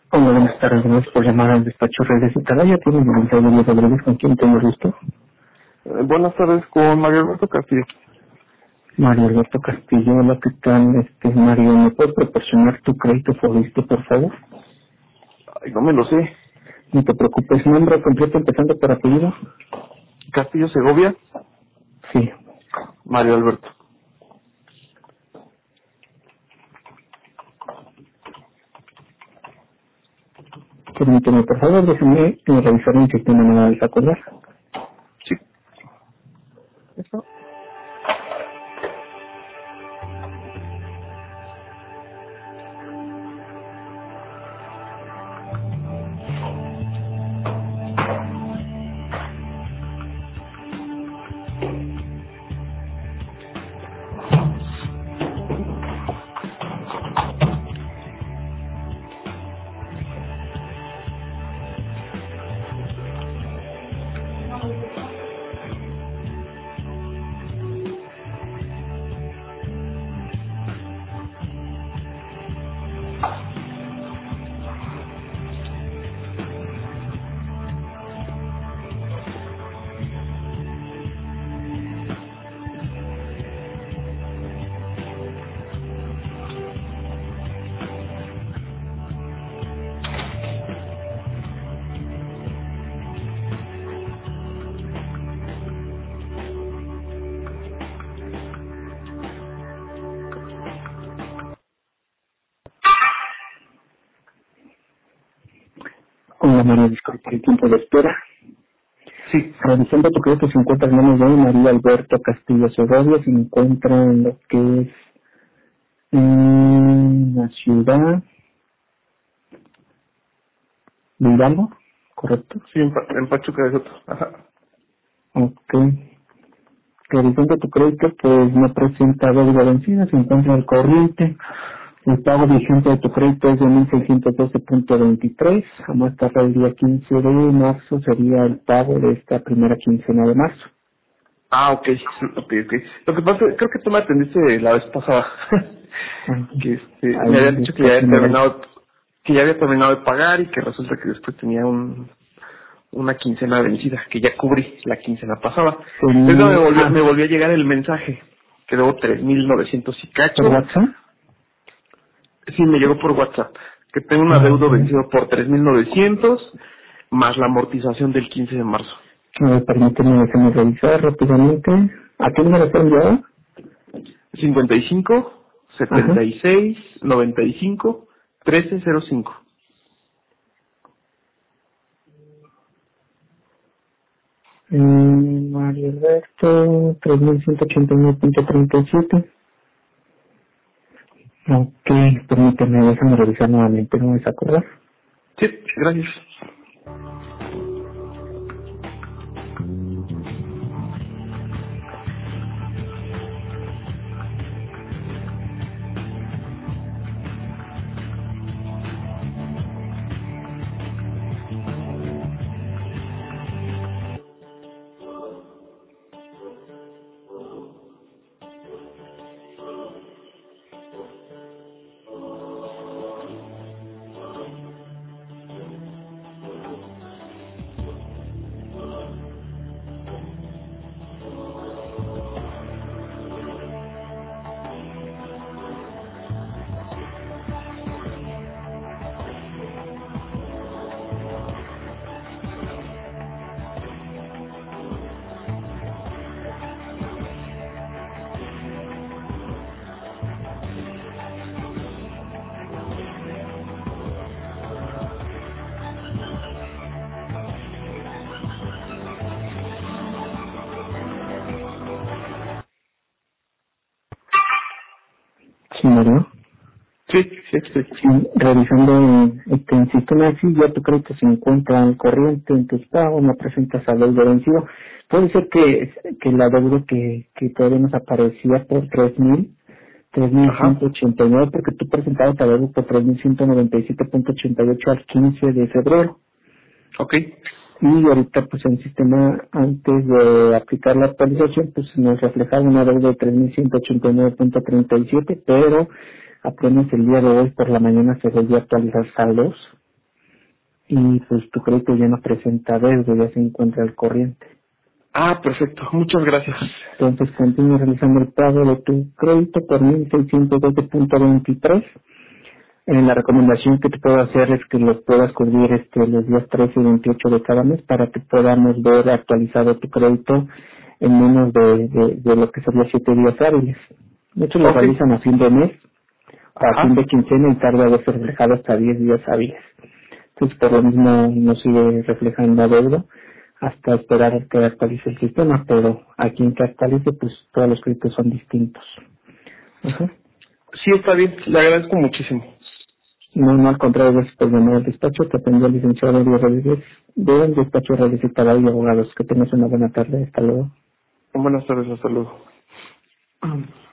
Hola, buenas tardes. Gracias por llamar al despacho Redes y Talaya. Tiene un mensaje de Rodríguez, con quien tengo el gusto. Buenas tardes, con Mario Alberto Castillo. Mario Alberto Castillo. Hola, ¿qué tal? Mario, ¿me puedes proporcionar tu crédito Fobiste, por favor? Ay, no me lo sé. No te preocupes. ¿Nombre completo empezando por apellido? Castillo Segovia, Sí. Mario Alberto. Permíteme, por favor, déjame revisar mi sistema, no me vais a acordar. Sí. ¿Eso? Hola, Mario, disculpa el tiempo de espera. Sí. Revisando tu crédito, se encuentra en manos de María Alberto Castillo Segovia. Se encuentra en lo que es la ciudad de Hidalgo, ¿correcto? Sí, en Pachuca de Soto. Ajá. Ok. Revisando tu crédito, pues no presenta deuda vencida, se encuentra al corriente. El pago vigente de tu crédito es de 1.612.23. A más tardar el día 15 de marzo sería el pago de esta primera quincena de marzo. Ah, ok. Ok. Lo que pasa, creo que tú me atendiste la vez pasada. Ajá. que me Ahí habían dicho que ya está había primero. terminado, de pagar y que resulta que después tenía una quincena vencida, que ya cubrí la quincena pasada. Luego me volvió a llegar el mensaje, que debo 3,900 y ¿Por cacho. WhatsApp? Sí, me llegó por WhatsApp, que tengo un A adeudo ver, vencido por 3,900 más la amortización del 15 de marzo. permíteme, déjame revisar rápidamente. ¿A qué número está enviado? 55 Ajá. 76 95 1305. Mario Alberto, 3189.37. Ok, permíteme, déjame revisar nuevamente, no me vas a acordar. Sí, gracias. Sí, Mario. Sí, estoy. Sí, revisando el sistema, sí, ya tu crédito se encuentra al corriente en tus pagos, no presentas adeudo vencido. Puede ser que la deuda que todavía nos aparecía por 3.100, Ajá. 3.189, porque tú presentabas adeudo por 3.197.88 al 15 de febrero. Ok. Y ahorita, pues, el sistema, antes de aplicar la actualización, pues, nos reflejaba una deuda de 3.189.37, pero apenas el día de hoy por la mañana se volvió a actualizar saldos. y pues tu crédito ya no presenta deuda, ya se encuentra al corriente. Ah, perfecto, muchas gracias. Entonces continúa realizando el pago de tu crédito por 1.612.23. La recomendación que te puedo hacer es que los puedas cubrir los días 13 y 28 de cada mes para que podamos ver actualizado tu crédito en menos de lo que sería 7 días hábiles. Muchos lo realizan a fin de mes o a fin de quincena y tarda a verse reflejado hasta 10 días hábiles. Entonces por lo mismo no sigue reflejando la deuda hasta esperar a que actualice el sistema, pero aquí en que actualice pues todos los créditos son distintos. Ajá. Sí, está bien, le agradezco muchísimo. No, al contrario, gracias por llamar al despacho. Te atendió el licenciado Elías Rodríguez del despacho de Rodríguez Taday y Abogados. Que tengas una buena tarde. Hasta luego. Buenas tardes, hasta luego.